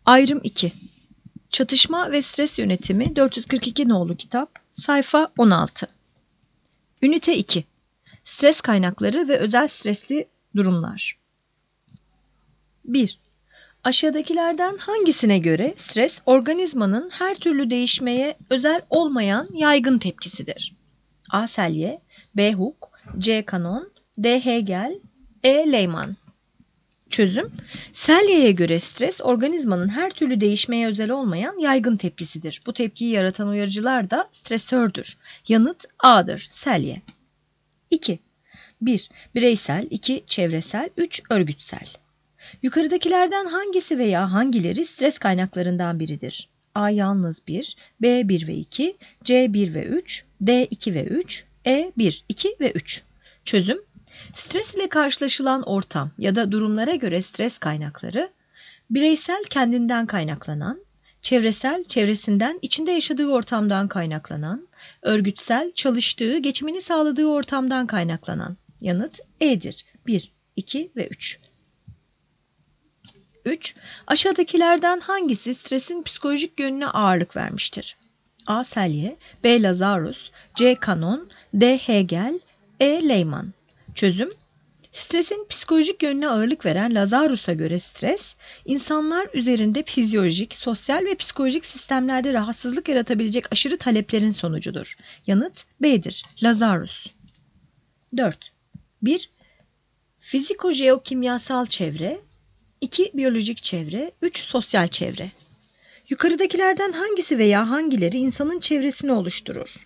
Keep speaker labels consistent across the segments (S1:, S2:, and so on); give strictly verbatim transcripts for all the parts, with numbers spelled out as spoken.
S1: Ayrım iki. Çatışma ve Stres Yönetimi dört yüz kırk iki nolu kitap, sayfa on altı. Ünite iki. Stres kaynakları ve özel stresli durumlar. bir. Aşağıdakilerden hangisine göre stres organizmanın her türlü değişmeye özel olmayan yaygın tepkisidir? A. Selye, B. Hooke, C. Cannon, D. Hegel, E. Lehmann. Çözüm: Selye'ye göre stres organizmanın her türlü değişmeye özel olmayan yaygın tepkisidir. Bu tepkiyi yaratan uyarıcılar da stresördür. Yanıt A'dır. Selye. iki. bir. Bireysel, iki. Çevresel, üç. Örgütsel. Yukarıdakilerden hangisi veya hangileri stres kaynaklarından biridir? A. Yalnız bir, B. bir ve iki, C. bir ve üç, D. iki ve üç, E. bir, iki ve üç. Çözüm: Stres ile karşılaşılan ortam ya da durumlara göre stres kaynakları, bireysel kendinden kaynaklanan, çevresel çevresinden içinde yaşadığı ortamdan kaynaklanan, örgütsel çalıştığı, geçimini sağladığı ortamdan kaynaklanan. Yanıt E'dir. bir, iki ve üç. üç. Aşağıdakilerden hangisi stresin psikolojik yönüne ağırlık vermiştir? A. Selye, B. Lazarus, C. Cannon, D. Hegel, E. Lehmann. Çözüm: Stresin psikolojik yönüne ağırlık veren Lazarus'a göre stres, insanlar üzerinde fizyolojik, sosyal ve psikolojik sistemlerde rahatsızlık yaratabilecek aşırı taleplerin sonucudur. Yanıt B'dir. Lazarus. dört. bir. Fiziko-jeokimyasal çevre, iki. Biyolojik çevre, üç. Sosyal çevre. Yukarıdakilerden hangisi veya hangileri insanın çevresini oluşturur?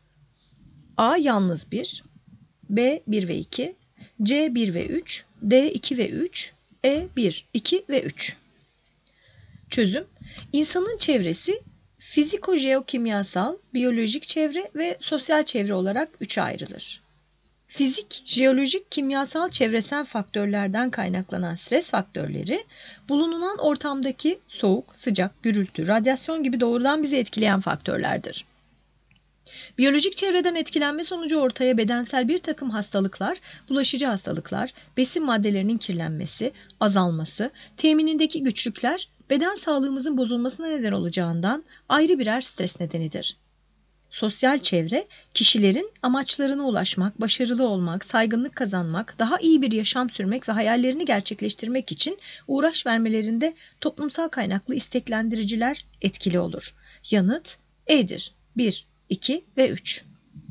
S1: A. Yalnız bir, B. bir ve iki, C. bir ve üç, D. iki ve üç, E. bir, iki ve üç. Çözüm: İnsanın çevresi fiziko-jeokimyasal, biyolojik çevre ve sosyal çevre olarak üçe ayrılır. Fizik, jeolojik, kimyasal, çevresel faktörlerden kaynaklanan stres faktörleri, bulunulan ortamdaki soğuk, sıcak, gürültü, radyasyon gibi doğrudan bizi etkileyen faktörlerdir. Biyolojik çevreden etkilenme sonucu ortaya bedensel bir takım hastalıklar, bulaşıcı hastalıklar, besin maddelerinin kirlenmesi, azalması, teminindeki güçlükler, beden sağlığımızın bozulmasına neden olacağından ayrı birer stres nedenidir. Sosyal çevre, kişilerin amaçlarına ulaşmak, başarılı olmak, saygınlık kazanmak, daha iyi bir yaşam sürmek ve hayallerini gerçekleştirmek için uğraş vermelerinde toplumsal kaynaklı isteklendiriciler etkili olur. Yanıt E'dir. bir, iki ve üç.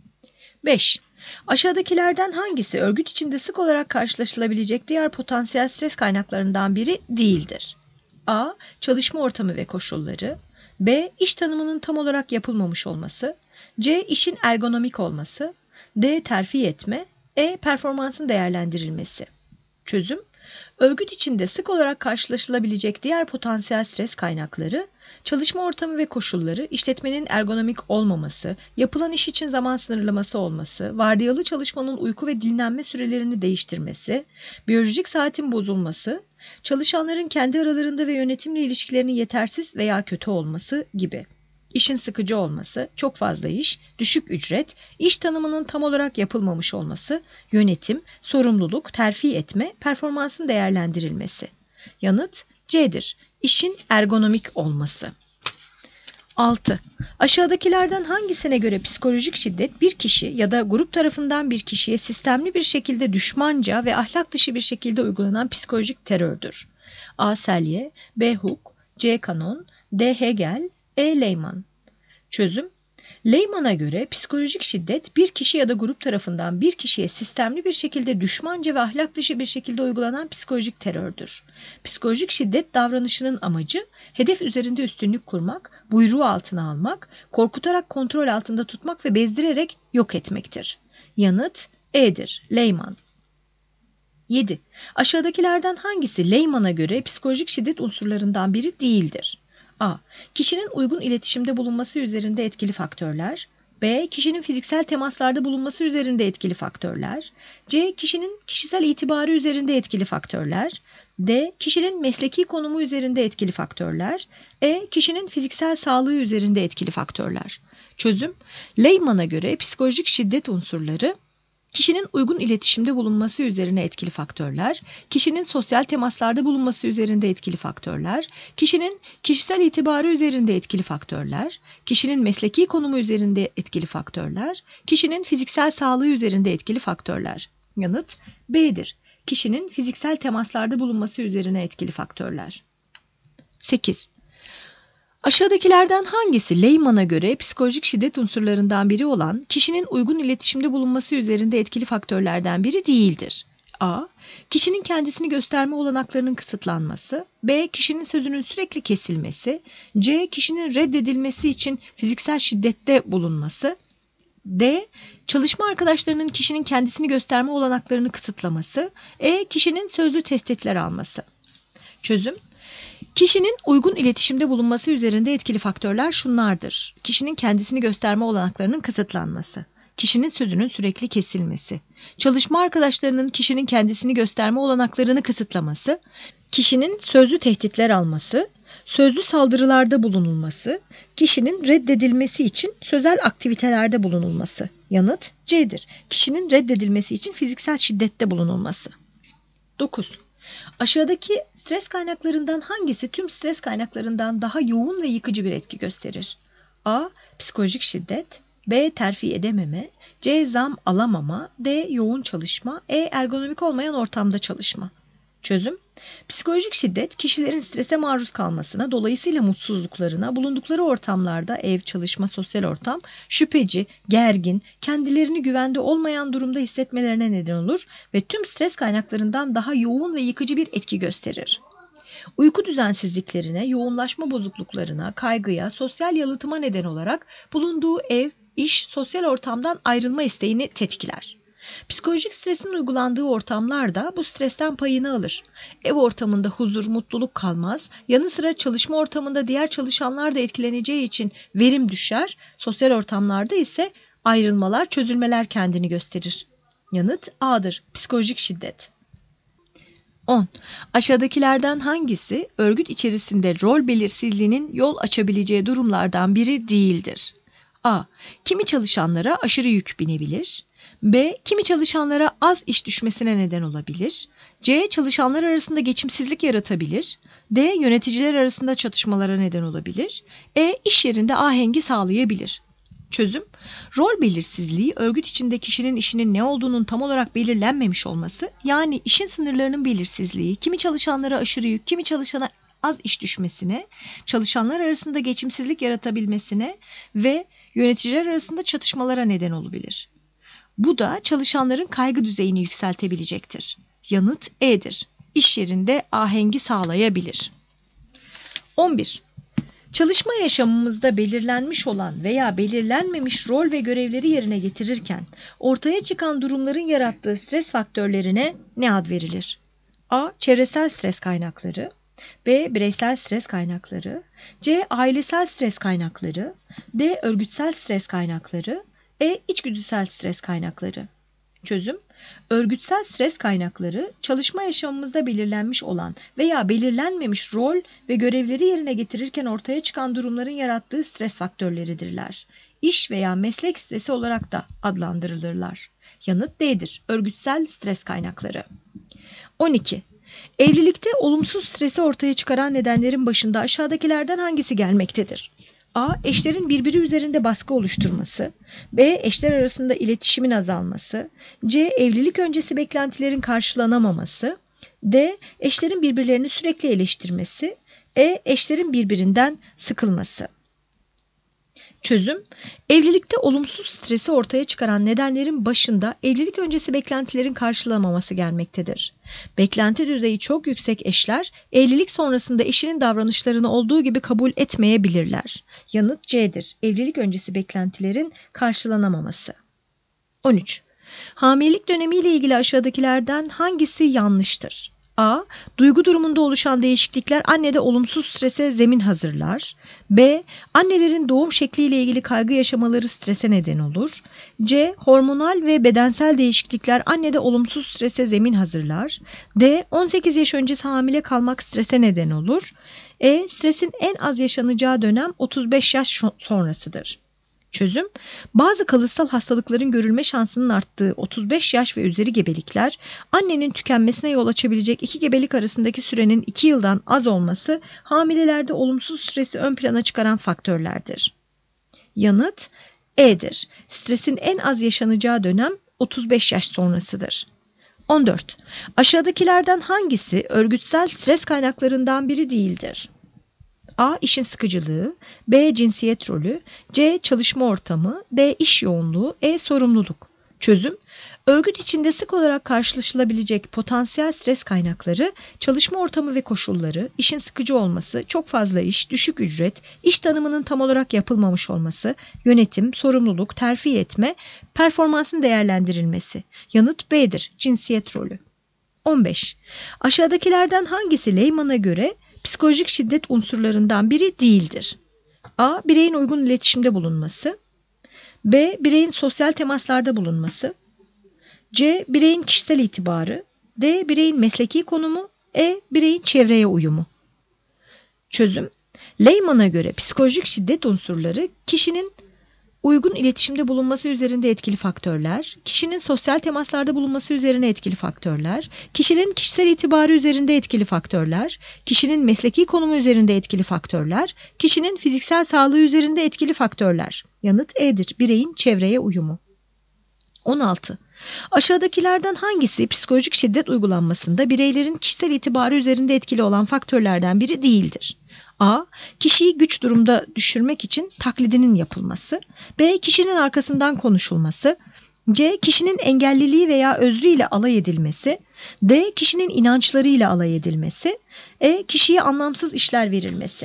S1: beş. Aşağıdakilerden hangisi örgüt içinde sık olarak karşılaşılabilecek diğer potansiyel stres kaynaklarından biri değildir? A. Çalışma ortamı ve koşulları, B. İş tanımının tam olarak yapılmamış olması, C. İşin ergonomik olması, D. Terfi etme, E. Performansın değerlendirilmesi. Çözüm: Örgüt içinde sık olarak karşılaşılabilecek diğer potansiyel stres kaynakları, çalışma ortamı ve koşulları, işletmenin ergonomik olmaması, yapılan iş için zaman sınırlaması olması, vardiyalı çalışmanın uyku ve dinlenme sürelerini değiştirmesi, biyolojik saatin bozulması, çalışanların kendi aralarında ve yönetimle ilişkilerinin yetersiz veya kötü olması gibi. İşin sıkıcı olması, çok fazla iş, düşük ücret, iş tanımının tam olarak yapılmamış olması, yönetim, sorumluluk, terfi etme, performansın değerlendirilmesi. Yanıt C'dir. İşin ergonomik olması. altı. Aşağıdakilerden hangisine göre psikolojik şiddet bir kişi ya da grup tarafından bir kişiye sistemli bir şekilde düşmanca ve ahlak dışı bir şekilde uygulanan psikolojik terördür? A. Selye, B. Hooke, C. Cannon, D. Hegel, E. Lehmann. Çözüm: Lehmann'a göre psikolojik şiddet bir kişi ya da grup tarafından bir kişiye sistemli bir şekilde düşmanca ve ahlak dışı bir şekilde uygulanan psikolojik terördür. Psikolojik şiddet davranışının amacı hedef üzerinde üstünlük kurmak, buyruğu altına almak, korkutarak kontrol altında tutmak ve bezdirerek yok etmektir. Yanıt E'dir. Lehmann. yedi. Aşağıdakilerden hangisi Lehmann'a göre psikolojik şiddet unsurlarından biri değildir? A. Kişinin uygun iletişimde bulunması üzerinde etkili faktörler. B. Kişinin fiziksel temaslarda bulunması üzerinde etkili faktörler. C. Kişinin kişisel itibarı üzerinde etkili faktörler. D. Kişinin mesleki konumu üzerinde etkili faktörler. E. Kişinin fiziksel sağlığı üzerinde etkili faktörler. Çözüm: Lehmann'a göre psikolojik şiddet unsurları Kişinin uygun iletişimde bulunması üzerine etkili faktörler, kişinin sosyal temaslarda bulunması üzerinde etkili faktörler, kişinin kişisel itibarı üzerinde etkili faktörler, kişinin mesleki konumu üzerinde etkili faktörler, kişinin fiziksel sağlığı üzerinde etkili faktörler. Yanıt B'dir. Kişinin fiziksel temaslarda bulunması üzerine etkili faktörler. sekiz. Aşağıdakilerden hangisi Lehmann'a göre psikolojik şiddet unsurlarından biri olan kişinin uygun iletişimde bulunması üzerinde etkili faktörlerden biri değildir? A. Kişinin kendisini gösterme olanaklarının kısıtlanması. B. Kişinin sözünün sürekli kesilmesi. C. Kişinin reddedilmesi için fiziksel şiddette bulunması. D. Çalışma arkadaşlarının kişinin kendisini gösterme olanaklarını kısıtlaması. E. Kişinin sözlü tehditler alması. Çözüm: Kişinin uygun iletişimde bulunması üzerinde etkili faktörler şunlardır. Kişinin kendisini gösterme olanaklarının kısıtlanması, kişinin sözünün sürekli kesilmesi, çalışma arkadaşlarının kişinin kendisini gösterme olanaklarını kısıtlaması, kişinin sözlü tehditler alması, sözlü saldırılarda bulunulması, kişinin reddedilmesi için sözel aktivitelerde bulunulması. Yanıt C'dir. Kişinin reddedilmesi için fiziksel şiddette bulunulması. dokuz. Aşağıdaki stres kaynaklarından hangisi tüm stres kaynaklarından daha yoğun ve yıkıcı bir etki gösterir? A. Psikolojik şiddet. B. Terfi edememe. C. Zam alamama. D. Yoğun çalışma. E. Ergonomik olmayan ortamda çalışma. Çözüm: Psikolojik şiddet, kişilerin strese maruz kalmasına, dolayısıyla mutsuzluklarına, bulundukları ortamlarda ev, çalışma, sosyal ortam, şüpheci, gergin, kendilerini güvende olmayan durumda hissetmelerine neden olur ve tüm stres kaynaklarından daha yoğun ve yıkıcı bir etki gösterir. Uyku düzensizliklerine, yoğunlaşma bozukluklarına, kaygıya, sosyal yalıtıma neden olarak bulunduğu ev, iş, sosyal ortamdan ayrılma isteğini tetikler. Psikolojik stresin uygulandığı ortamlarda bu stresten payını alır. Ev ortamında huzur, mutluluk kalmaz. Yanı sıra çalışma ortamında diğer çalışanlar da etkileneceği için verim düşer. Sosyal ortamlarda ise ayrılmalar, çözülmeler kendini gösterir. Yanıt A'dır. Psikolojik şiddet. on. Aşağıdakilerden hangisi örgüt içerisinde rol belirsizliğinin yol açabileceği durumlardan biri değildir? A. Kimi çalışanlara aşırı yük binebilir. B. Kimi çalışanlara az iş düşmesine neden olabilir. C. Çalışanlar arasında geçimsizlik yaratabilir. D. Yöneticiler arasında çatışmalara neden olabilir. E. İş yerinde ahengi sağlayabilir. Çözüm: Rol belirsizliği, örgüt içinde kişinin işinin ne olduğunun tam olarak belirlenmemiş olması, yani işin sınırlarının belirsizliği, kimi çalışanlara aşırı yük, kimi çalışana az iş düşmesine, çalışanlar arasında geçimsizlik yaratabilmesine ve yöneticiler arasında çatışmalara neden olabilir. Bu da çalışanların kaygı düzeyini yükseltebilecektir. Yanıt E'dir. İş yerinde ahengi sağlayabilir. on bir. Çalışma yaşamımızda belirlenmiş olan veya belirlenmemiş rol ve görevleri yerine getirirken ortaya çıkan durumların yarattığı stres faktörlerine ne ad verilir? A. Çevresel stres kaynakları. B. Bireysel stres kaynakları. C. Ailesel stres kaynakları. D. Örgütsel stres kaynakları. E. İçgüdüsel stres kaynakları. Çözüm: Örgütsel stres kaynakları, çalışma yaşamımızda belirlenmiş olan veya belirlenmemiş rol ve görevleri yerine getirirken ortaya çıkan durumların yarattığı stres faktörleridirler. İş veya meslek stresi olarak da adlandırılırlar. Yanıt D'dir. Örgütsel stres kaynakları. on iki. Evlilikte olumsuz stresi ortaya çıkaran nedenlerin başında aşağıdakilerden hangisi gelmektedir? A. Eşlerin birbiri üzerinde baskı oluşturması. B. Eşler arasında iletişimin azalması. C. Evlilik öncesi beklentilerin karşılanamaması. D. Eşlerin birbirlerini sürekli eleştirmesi. E. Eşlerin birbirinden sıkılması. Çözüm: Evlilikte olumsuz stresi ortaya çıkaran nedenlerin başında evlilik öncesi beklentilerin karşılanamaması gelmektedir. Beklenti düzeyi çok yüksek eşler, evlilik sonrasında eşinin davranışlarını olduğu gibi kabul etmeyebilirler. Yanıt C'dir. Evlilik öncesi beklentilerin karşılanamaması. on üç. Hamilelik dönemiyle ilgili aşağıdakilerden hangisi yanlıştır? A. Duygu durumunda oluşan değişiklikler annede olumsuz strese zemin hazırlar. B. Annelerin doğum şekliyle ilgili kaygı yaşamaları strese neden olur. C. Hormonal ve bedensel değişiklikler annede olumsuz strese zemin hazırlar. D. on sekiz yaş öncesi hamile kalmak strese neden olur. E. Stresin en az yaşanacağı dönem otuz beş yaş sonrasıdır. Çözüm: bazı kalıtsal hastalıkların görülme şansının arttığı otuz beş yaş ve üzeri gebelikler, annenin tükenmesine yol açabilecek iki gebelik arasındaki sürenin iki yıldan az olması hamilelerde olumsuz stresi ön plana çıkaran faktörlerdir. Yanıt E'dir. Stresin en az yaşanacağı dönem otuz beş yaş sonrasıdır. on dört. Aşağıdakilerden hangisi örgütsel stres kaynaklarından biri değildir? A. İşin sıkıcılığı, B. Cinsiyet rolü, C. Çalışma ortamı, D. İş yoğunluğu, E. Sorumluluk. Çözüm: örgüt içinde sık olarak karşılaşılabilecek potansiyel stres kaynakları, çalışma ortamı ve koşulları, işin sıkıcı olması, çok fazla iş, düşük ücret, iş tanımının tam olarak yapılmamış olması, yönetim, sorumluluk, terfi etme, performansın değerlendirilmesi. Yanıt B'dir. Cinsiyet rolü. on beş. Aşağıdakilerden hangisi Lehmann'a göre psikolojik şiddet unsurlarından biri değildir? A. Bireyin uygun iletişimde bulunması, B. Bireyin sosyal temaslarda bulunması, C. Bireyin kişisel itibarı, D. Bireyin mesleki konumu, E. Bireyin çevreye uyumu. Çözüm: Lehmann'a göre psikolojik şiddet unsurları kişinin uygun iletişimde bulunması üzerinde etkili faktörler, kişinin sosyal temaslarda bulunması üzerine etkili faktörler, kişinin kişisel itibarı üzerinde etkili faktörler, kişinin mesleki konumu üzerinde etkili faktörler, kişinin fiziksel sağlığı üzerinde etkili faktörler. Yanıt E'dir. Bireyin çevreye uyumu. on altı. Aşağıdakilerden hangisi psikolojik şiddet uygulanmasında bireylerin kişisel itibarı üzerinde etkili olan faktörlerden biri değildir? A. Kişiyi güç durumda düşürmek için taklidinin yapılması, B. Kişinin arkasından konuşulması, C. Kişinin engelliliği veya özrüyle alay edilmesi, D. Kişinin inançlarıyla alay edilmesi, E. Kişiye anlamsız işler verilmesi.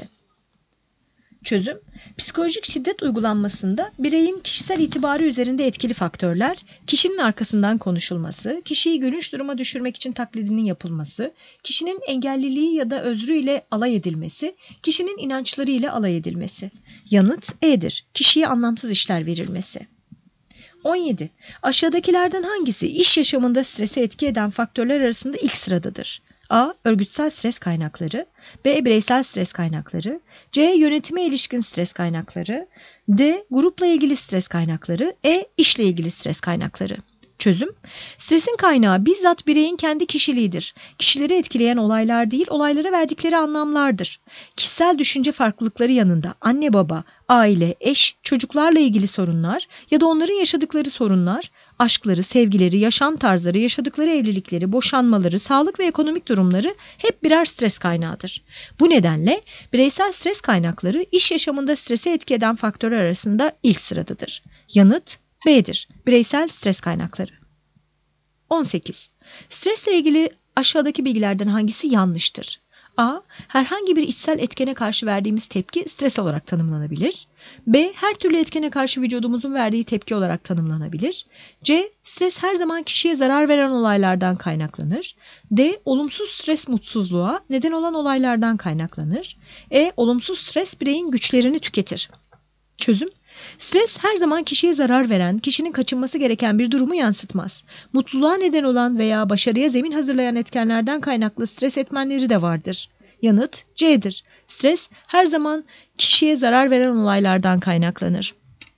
S1: Çözüm: psikolojik şiddet uygulanmasında bireyin kişisel itibarı üzerinde etkili faktörler, kişinin arkasından konuşulması, kişiyi gülünç duruma düşürmek için taklidinin yapılması, kişinin engelliliği ya da özrüyle alay edilmesi, kişinin inançları ile alay edilmesi. Yanıt E'dir. Kişiye anlamsız işler verilmesi. on yedi. Aşağıdakilerden hangisi iş yaşamında strese etki eden faktörler arasında ilk sıradadır? A. Örgütsel stres kaynakları, B. Bireysel stres kaynakları, C. Yönetime ilişkin stres kaynakları, D. Grupla ilgili stres kaynakları, E. İşle ilgili stres kaynakları. Çözüm: stresin kaynağı bizzat bireyin kendi kişiliğidir. Kişileri etkileyen olaylar değil, olaylara verdikleri anlamlardır. Kişisel düşünce farklılıkları yanında anne baba, aile, eş, çocuklarla ilgili sorunlar ya da onların yaşadıkları sorunlar, aşkları, sevgileri, yaşam tarzları, yaşadıkları evlilikleri, boşanmaları, sağlık ve ekonomik durumları hep birer stres kaynağıdır. Bu nedenle bireysel stres kaynakları iş yaşamında strese etki eden faktörler arasında ilk sıradadır. Yanıt B'dir. Bireysel stres kaynakları. on sekiz. Stresle ilgili aşağıdaki bilgilerden hangisi yanlıştır? A. Herhangi bir içsel etkene karşı verdiğimiz tepki stres olarak tanımlanabilir. B. Her türlü etkene karşı vücudumuzun verdiği tepki olarak tanımlanabilir. C. Stres her zaman kişiye zarar veren olaylardan kaynaklanır. D. Olumsuz stres mutsuzluğa neden olan olaylardan kaynaklanır. E. Olumsuz stres bireyin güçlerini tüketir. Çözüm: stres her zaman kişiye zarar veren, kişinin kaçınması gereken bir durumu yansıtmaz. Mutluluğa neden olan veya başarıya zemin hazırlayan etkenlerden kaynaklı stres etmenleri de vardır. Yanıt C'dir. Stres her zaman kişiye zarar veren olaylardan kaynaklanır.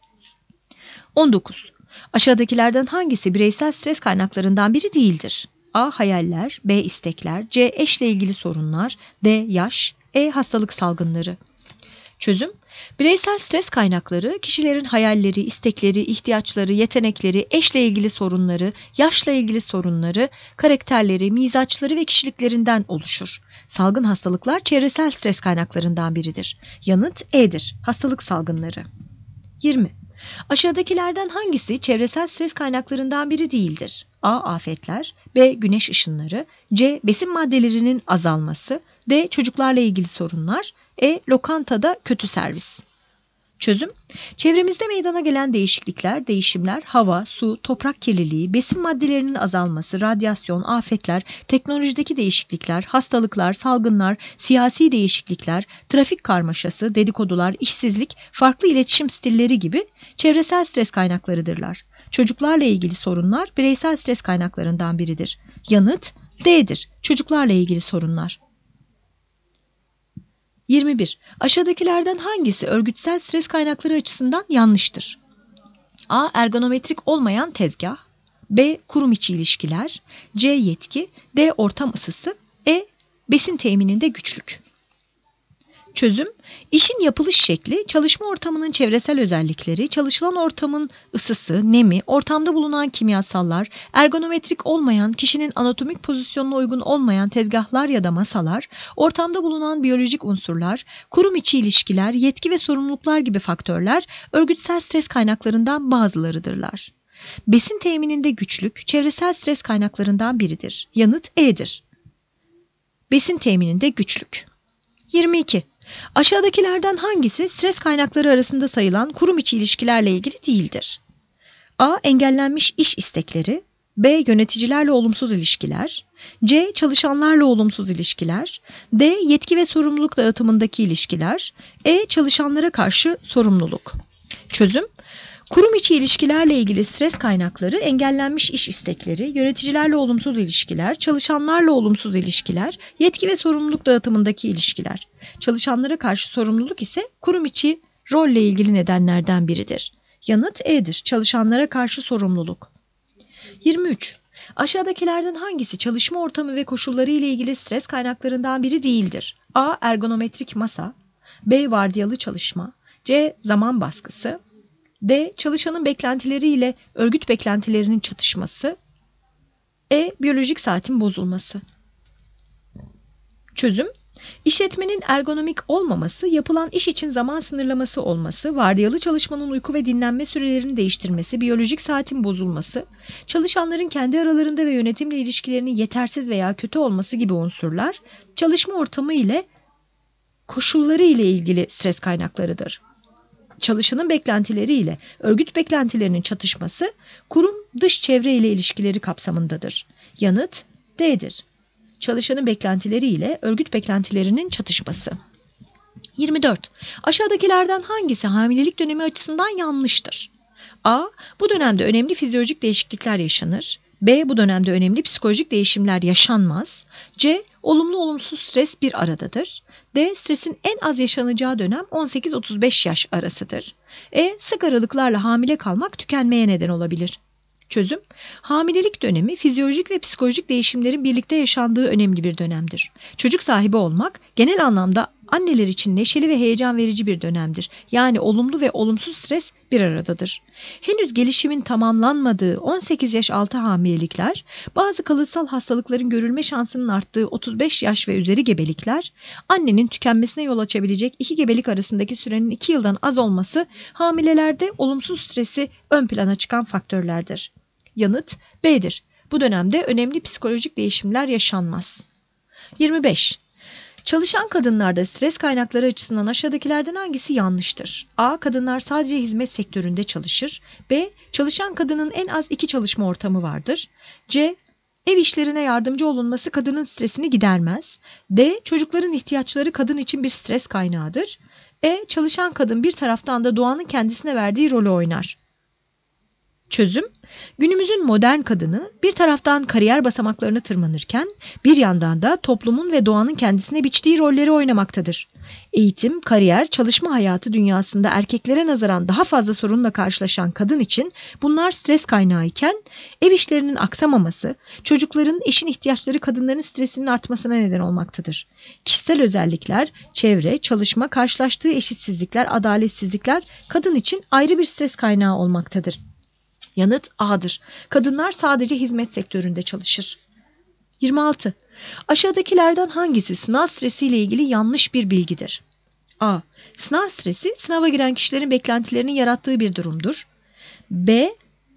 S1: on dokuz. Aşağıdakilerden hangisi bireysel stres kaynaklarından biri değildir? A. Hayaller, B. istekler, C. Eşle ilgili sorunlar, D. Yaş, E. Hastalık salgınları. Çözüm: bireysel stres kaynakları kişilerin hayalleri, istekleri, ihtiyaçları, yetenekleri, eşle ilgili sorunları, yaşla ilgili sorunları, karakterleri, mizaçları ve kişiliklerinden oluşur. Salgın hastalıklar çevresel stres kaynaklarından biridir. Yanıt E'dir. Hastalık salgınları. yirmi. Aşağıdakilerden hangisi çevresel stres kaynaklarından biri değildir? A. Afetler, B. Güneş ışınları, C. Besin maddelerinin azalması, D. Çocuklarla ilgili sorunlar, E. Lokantada kötü servis. Çözüm: çevremizde meydana gelen değişiklikler, değişimler, hava, su, toprak kirliliği, besin maddelerinin azalması, radyasyon, afetler, teknolojideki değişiklikler, hastalıklar, salgınlar, siyasi değişiklikler, trafik karmaşası, dedikodular, işsizlik, farklı iletişim stilleri gibi çevresel stres kaynaklarıdırlar. Çocuklarla ilgili sorunlar bireysel stres kaynaklarından biridir. Yanıt D'dir. Çocuklarla ilgili sorunlar. yirmi bir. Aşağıdakilerden hangisi örgütsel stres kaynakları açısından yanlıştır? A. Ergonometrik olmayan tezgah. B. Kurum içi ilişkiler. C. Yetki. D. Ortam ısısı. E. Besin temininde güçlük. Çözüm: İşin yapılış şekli, çalışma ortamının çevresel özellikleri, çalışılan ortamın ısısı, nemi, ortamda bulunan kimyasallar, ergonometrik olmayan, kişinin anatomik pozisyonuna uygun olmayan tezgahlar ya da masalar, ortamda bulunan biyolojik unsurlar, kurum içi ilişkiler, yetki ve sorumluluklar gibi faktörler örgütsel stres kaynaklarından bazılarıdırlar. Besin temininde güçlük, çevresel stres kaynaklarından biridir. Yanıt E'dir. Besin temininde güçlük. yirmi iki. Aşağıdakilerden hangisi stres kaynakları arasında sayılan kurum içi ilişkilerle ilgili değildir? A. Engellenmiş iş istekleri. B. Yöneticilerle olumsuz ilişkiler. C. Çalışanlarla olumsuz ilişkiler. D. Yetki ve sorumluluk dağıtımındaki ilişkiler. E. Çalışanlara karşı sorumluluk. Çözüm: Kurum içi ilişkilerle ilgili stres kaynakları engellenmiş iş istekleri, yöneticilerle olumsuz ilişkiler, çalışanlarla olumsuz ilişkiler, yetki ve sorumluluk dağıtımındaki ilişkiler. Çalışanlara karşı sorumluluk ise kurum içi rolle ilgili nedenlerden biridir. Yanıt E'dir. Çalışanlara karşı sorumluluk. yirmi üç. Aşağıdakilerden hangisi çalışma ortamı ve koşulları ile ilgili stres kaynaklarından biri değildir? A. Ergonometrik masa. B. Vardiyalı çalışma. C. Zaman baskısı. D. Çalışanın beklentileri ile örgüt beklentilerinin çatışması. E. Biyolojik saatin bozulması. Çözüm: İşletmenin ergonomik olmaması, yapılan iş için zaman sınırlaması olması, vardiyalı çalışmanın uyku ve dinlenme sürelerini değiştirmesi, biyolojik saatin bozulması, çalışanların kendi aralarında ve yönetimle ilişkilerinin yetersiz veya kötü olması gibi unsurlar, çalışma ortamı ile koşulları ile ilgili stres kaynaklarıdır. Çalışanın beklentileri ile örgüt beklentilerinin çatışması, kurum dış çevre ile ilişkileri kapsamındadır. Yanıt D'dir. Çalışanın beklentileri ile örgüt beklentilerinin çatışması. yirmi dört. Aşağıdakilerden hangisi hamilelik dönemi açısından yanlıştır? A. Bu dönemde önemli fizyolojik değişiklikler yaşanır. B. Bu dönemde önemli psikolojik değişimler yaşanmaz. C. Olumlu olumsuz stres bir aradadır. D. Stresin en az yaşanacağı dönem on sekiz otuz beş yaş arasıdır. E. Sık aralıklarla hamile kalmak tükenmeye neden olabilir. Çözüm: Hamilelik dönemi fizyolojik ve psikolojik değişimlerin birlikte yaşandığı önemli bir dönemdir. Çocuk sahibi olmak genel anlamda anneler için neşeli ve heyecan verici bir dönemdir. Yani olumlu ve olumsuz stres bir aradadır. Henüz gelişimin tamamlanmadığı on sekiz yaş altı hamilelikler, bazı kalıtsal hastalıkların görülme şansının arttığı otuz beş yaş ve üzeri gebelikler, annenin tükenmesine yol açabilecek iki gebelik arasındaki sürenin iki yıldan az olması hamilelerde olumsuz stresi ön plana çıkan faktörlerdir. Yanıt B'dir. Bu dönemde önemli psikolojik değişimler yaşanmaz. yirmi beş. Çalışan kadınlarda stres kaynakları açısından aşağıdakilerden hangisi yanlıştır? A. Kadınlar sadece hizmet sektöründe çalışır. B. Çalışan kadının en az iki çalışma ortamı vardır. C. Ev işlerine yardımcı olunması kadının stresini gidermez. D. Çocukların ihtiyaçları kadın için bir stres kaynağıdır. E. Çalışan kadın bir taraftan da doğanın kendisine verdiği rolü oynar. Çözüm: Günümüzün modern kadını bir taraftan kariyer basamaklarını tırmanırken bir yandan da toplumun ve doğanın kendisine biçtiği rolleri oynamaktadır. Eğitim, kariyer, çalışma hayatı dünyasında erkeklere nazaran daha fazla sorunla karşılaşan kadın için bunlar stres kaynağı iken ev işlerinin aksamaması, çocukların, eşin ihtiyaçları kadınların stresinin artmasına neden olmaktadır. Kişisel özellikler, çevre, çalışma, karşılaştığı eşitsizlikler, adaletsizlikler kadın için ayrı bir stres kaynağı olmaktadır. Yanıt A'dır. Kadınlar sadece hizmet sektöründe çalışır. yirmi altı. Aşağıdakilerden hangisi sınav stresiyle ilgili yanlış bir bilgidir? A. Sınav stresi, sınava giren kişilerin beklentilerinin yarattığı bir durumdur. B.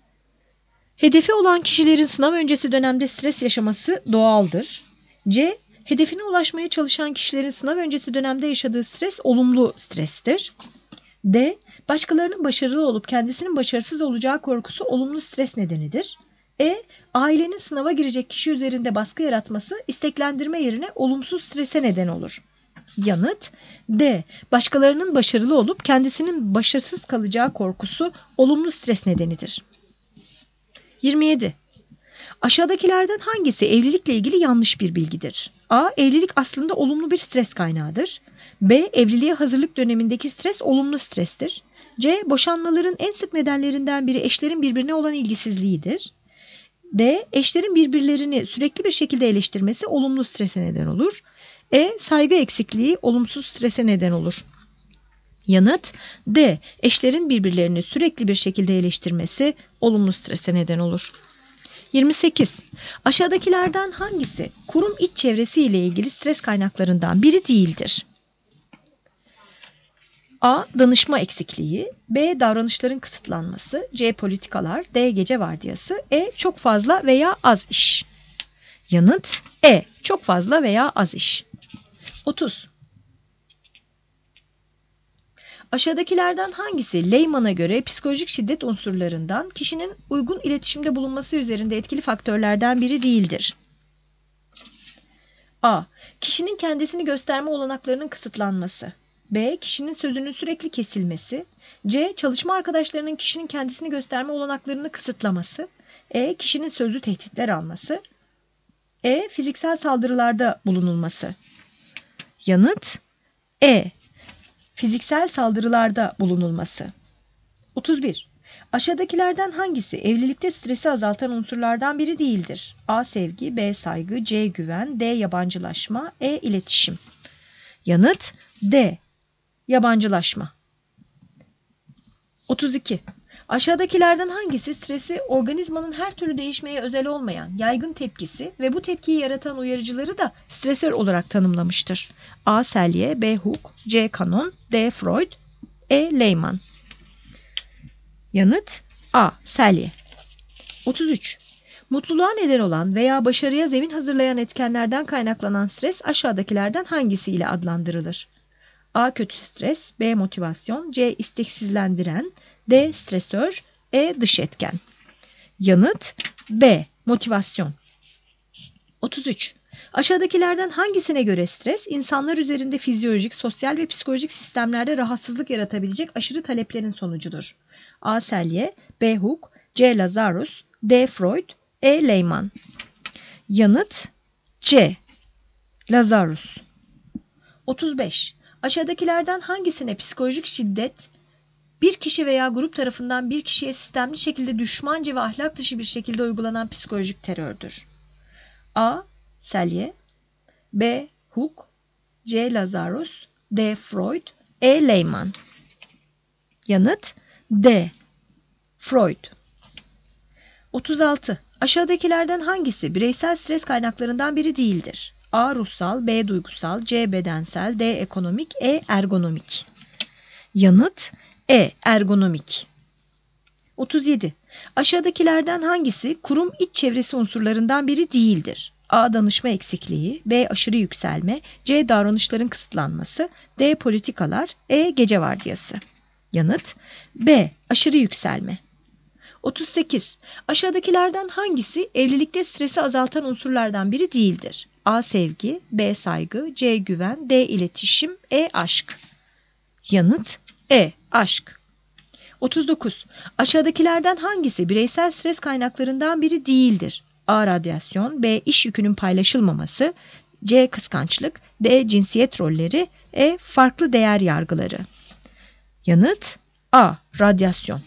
S1: Hedefi olan kişilerin sınav öncesi dönemde stres yaşaması doğaldır. C. Hedefine ulaşmaya çalışan kişilerin sınav öncesi dönemde yaşadığı stres olumlu strestir. D. Başkalarının başarılı olup kendisinin başarısız olacağı korkusu olumlu stres nedenidir. E. Ailenin sınava girecek kişi üzerinde baskı yaratması isteklendirme yerine olumsuz strese neden olur. Yanıt D. Başkalarının başarılı olup kendisinin başarısız kalacağı korkusu olumlu stres nedenidir. yirmi yedi. Aşağıdakilerden hangisi evlilikle ilgili yanlış bir bilgidir? A. Evlilik aslında olumlu bir stres kaynağıdır. B. Evliliğe hazırlık dönemindeki stres olumlu strestir. C. Boşanmaların en sık nedenlerinden biri eşlerin birbirine olan ilgisizliğidir. D. Eşlerin birbirlerini sürekli bir şekilde eleştirmesi olumlu strese neden olur. E. Saygı eksikliği olumsuz strese neden olur. Yanıt D. Eşlerin birbirlerini sürekli bir şekilde eleştirmesi olumlu strese neden olur. yirmi sekiz. Aşağıdakilerden hangisi kurum iç çevresi ile ilgili stres kaynaklarından biri değildir? A. Danışma eksikliği, B. Davranışların kısıtlanması, C. Politikalar, D. Gece vardiyası, E. Çok fazla veya az iş. Yanıt E. Çok fazla veya az iş. otuz. Aşağıdakilerden hangisi Lehman'a göre psikolojik şiddet unsurlarından kişinin uygun iletişimde bulunması üzerinde etkili faktörlerden biri değildir? A. Kişinin kendisini gösterme olanaklarının kısıtlanması. B. Kişinin sözünün sürekli kesilmesi. C. Çalışma arkadaşlarının kişinin kendisini gösterme olanaklarını kısıtlaması. E. Kişinin sözlü tehditler alması. E. Fiziksel saldırılarda bulunulması. Yanıt E. Fiziksel saldırılarda bulunulması. otuz bir. Aşağıdakilerden hangisi evlilikte stresi azaltan unsurlardan biri değildir? A. Sevgi, B. Saygı, C. Güven, D. Yabancılaşma, E. İletişim. Yanıt D. Yabancılaşma. otuz iki. Aşağıdakilerden hangisi stresi organizmanın her türlü değişmeye özel olmayan yaygın tepkisi ve bu tepkiyi yaratan uyarıcıları da stresör olarak tanımlamıştır? A. Selye, B. Hook, C. Canon, D. Freud, E. Lehman. Yanıt A. Selye. otuz üç. Mutluluğa neden olan veya başarıya zemin hazırlayan etkenlerden kaynaklanan stres aşağıdakilerden hangisiyle adlandırılır? A. Kötü stres, B. Motivasyon, C. İsteksizlendiren, D. Stresör, E. Dış etken. Yanıt B. Motivasyon. otuz üç. Aşağıdakilerden hangisine göre stres, insanlar üzerinde fizyolojik, sosyal ve psikolojik sistemlerde rahatsızlık yaratabilecek aşırı taleplerin sonucudur? A. Selye, B. Hook, C. Lazarus, D. Freud, E. Lehman. Yanıt C. Lazarus. otuz beş. Aşağıdakilerden hangisine psikolojik şiddet, bir kişi veya grup tarafından bir kişiye sistemli şekilde düşmanca ve ahlak dışı bir şekilde uygulanan psikolojik terördür? A. Selye, B. Hook, C. Lazarus, D. Freud, E. Lehman. Yanıt D. Freud. otuz altı. Aşağıdakilerden hangisi bireysel stres kaynaklarından biri değildir? A. Ruhsal, B. Duygusal, C. Bedensel, D. Ekonomik, E. Ergonomik. Yanıt E. Ergonomik. otuz yedi. Aşağıdakilerden hangisi kurum iç çevresi unsurlarından biri değildir? A. Danışma eksikliği, B. Aşırı yükselme, C. Davranışların kısıtlanması, D. Politikalar, E. Gece vardiyası. Yanıt B. Aşırı yükselme. otuz sekiz. Aşağıdakilerden hangisi evlilikte stresi azaltan unsurlardan biri değildir? A. Sevgi, B. Saygı, C. Güven, D. İletişim, E. Aşk. Yanıt E. Aşk. otuz dokuz. Aşağıdakilerden hangisi bireysel stres kaynaklarından biri değildir? A. Radyasyon, B. İş yükünün paylaşılmaması, C. Kıskançlık, D. Cinsiyet rolleri, E. Farklı değer yargıları. Yanıt A. Radyasyon.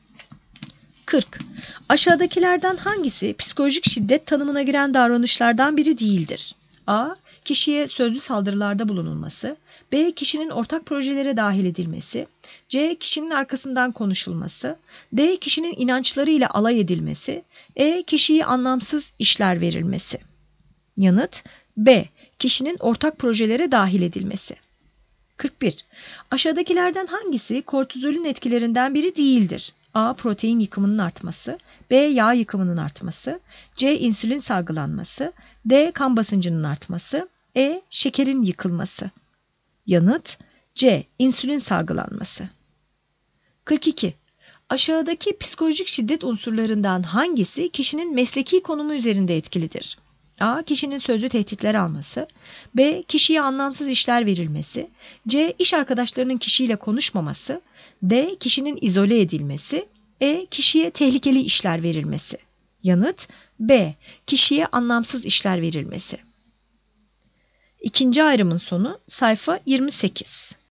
S1: kırk. Aşağıdakilerden hangisi psikolojik şiddet tanımına giren davranışlardan biri değildir? A. Kişiye sözlü saldırılarda bulunulması, B. Kişinin ortak projelere dahil edilmesi, C. Kişinin arkasından konuşulması, D. Kişinin inançlarıyla alay edilmesi, E. Kişiye anlamsız işler verilmesi. Yanıt B. Kişinin ortak projelere dahil edilmesi. kırk bir. Aşağıdakilerden hangisi kortizolün etkilerinden biri değildir? A. Protein yıkımının artması, B. Yağ yıkımının artması, C. İnsülin salgılanması, D. Kan basıncının artması, E. Şekerin yıkılması. Yanıt C. İnsülin salgılanması. kırk iki. Aşağıdaki psikolojik şiddet unsurlarından hangisi kişinin mesleki konumu üzerinde etkilidir? A. Kişinin sözlü tehditler alması, B. Kişiye anlamsız işler verilmesi, C. İş arkadaşlarının kişiyle konuşmaması, D. Kişinin izole edilmesi, E. Kişiye tehlikeli işler verilmesi. Yanıt B. Kişiye anlamsız işler verilmesi. İkinci ayrımın sonu sayfa yirmi sekiz.